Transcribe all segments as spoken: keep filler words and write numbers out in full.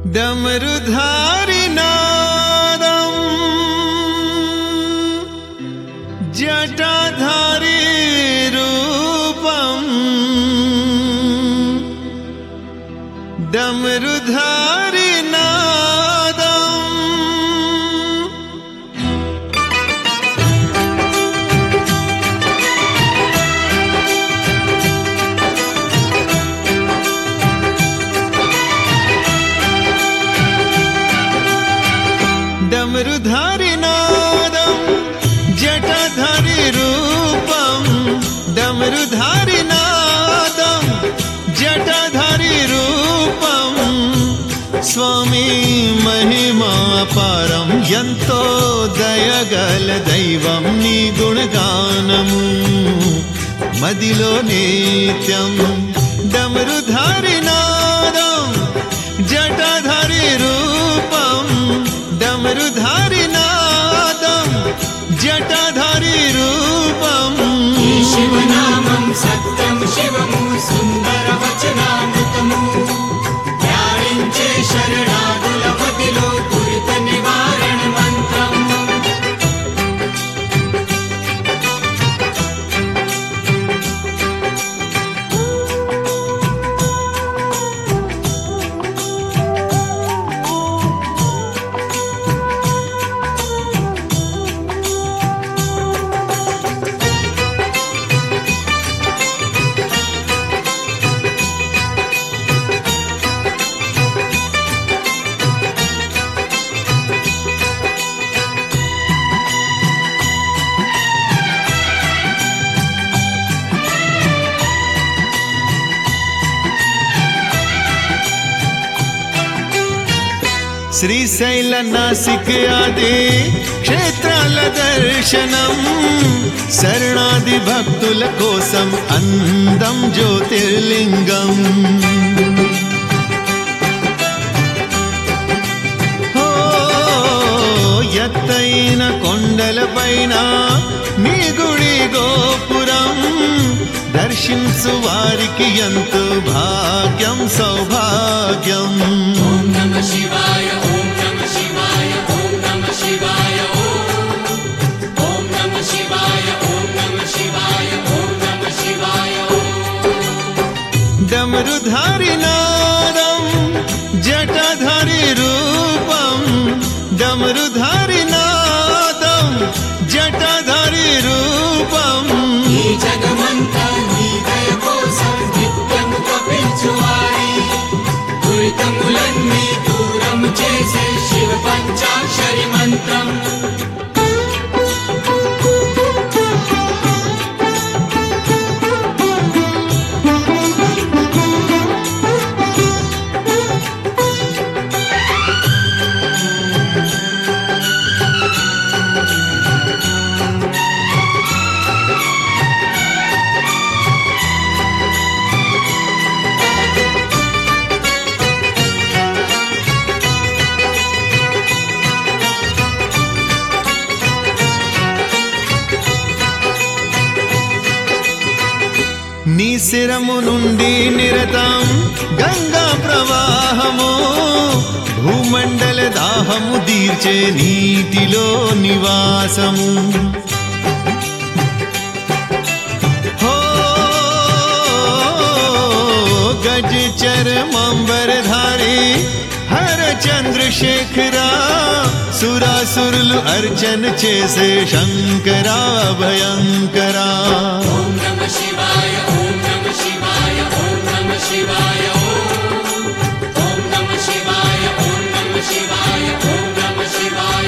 डमरुधारी नादम जटाधारी रूपम डमरुधारी नादम डमरुधारी नादम जटाधारी रूपम डमरुधारी नादम जटाधारी रूपम स्वामी महिमा पारम यंतो दयगल दैवं नी गुणगानमु मदिलो नित्यं डमरुधारी नादम जटाधारी रूपम डमरुधारी नादम जटाधारी रूपम शिवनामं सत्यं शिवमु सुंदर वचनामृतमु ध्यानिंचे शरणागुल मदिलो दुरित निवारण मंत्रम శ్రీశైల నాసిక ఆది క్షేత్రాల దర్శనం శరణాది భక్తుల కోసం అందం జ్యోతిర్లింగం ఓ ఎత్తైన కొండలపైన నీ గుడి గోపురం దర్శించు వారికి ఎంతో భాగ్యం సౌభాగ్యం ఓం నమః శివాయ ఓం నమః శివాయ ఓం నమః శివాయ ఓం నమః శివాయ ఓం నమః శివాయ ఓం నమః శివాయ डमरुधारी नादम जटाधारी रूपम डमरुधारी नादम जटाधारी रूपम ఈ జగమంతా నీ దయ కోసం నిత్యము తపించువారి దురితములన్నీ దూరం చేసే శివ పంచాక్షరి మంత్రం నీ శిరము నుండి నిరతం గంగా ప్రవాహము భూమండల దాహము తీర్చే నీటిలో నివాసము హో గజ చరమంబరధారి హర చంద్రశేఖరా సురాసురులు అర్చన చేసే శంకరా భయంకరా ఓం నమః శివాయ ఓం నమః శివాయ ఓం నమః శివాయ ఓం నమః శివాయ ఓం నమః శివాయ ఓం నమః శివాయ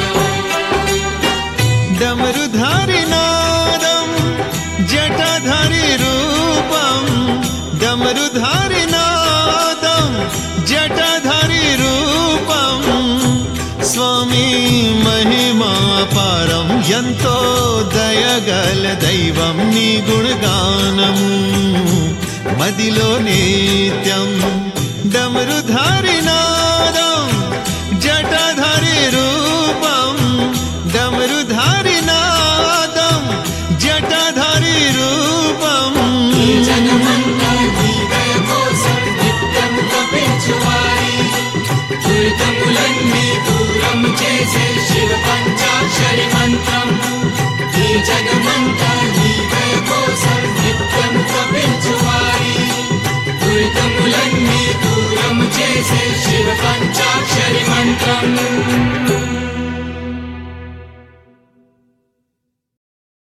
डमरुधारी नादम जटाधारी रूपम डमरुधारी नादम जटाधारी रूपम स्वामी महिमा पारम यंतो दयगल दैवं नी गुणगानमु मदिलो नित्यं डमरुधारी नादम जटाधारी रूपम डमरुधारी नादम जटाधारी रूपम ఈ జగమంతా నీ దయ కోసం నిత్యము భూతములన్నీ దూరం చేసే శివ